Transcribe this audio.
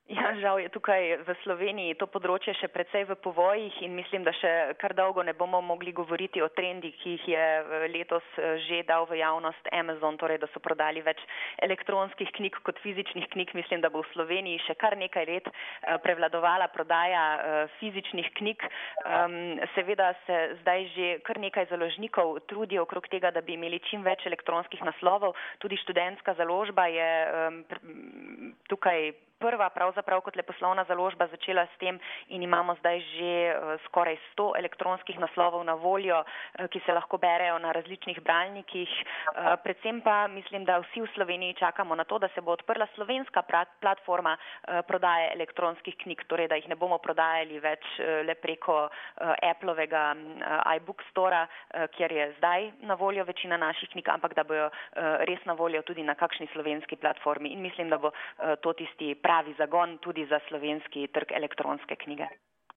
Ja, žal je tukaj v Sloveniji to področje še precej v povojih in mislim, da še kar dolgo ne bomo mogli govoriti o trendih, ki jih je letos že dal v javnost Amazon, torej da so prodali več elektronskih knjig kot fizičnih knjig. Mislim, da bo v Sloveniji še kar nekaj let prevladovala prodaja fizičnih knjig. Seveda se zdaj že kar nekaj založnikov trudi okrog tega, da bi imeli čim več elektronskih naslovov. Tudi študentska založba je tukaj prva pravzaprav kot leposlovna založba začela s tem in imamo zdaj že skoraj 100 elektronskih naslovov na voljo, ki se lahko berejo na različnih bralnikih. Predvsem pa mislim, da vsi v Sloveniji čakamo na to, da se bo odprla slovenska platforma prodaje elektronskih knjig, torej da jih ne bomo prodajali več le preko Applovega iBook Stora, kjer je zdaj na voljo večina naših knjig, ampak da bojo res na voljo tudi na kakšni slovenski platformi in mislim, da bo to tisti pravi zagon tudi za slovenski trg elektronske knjige.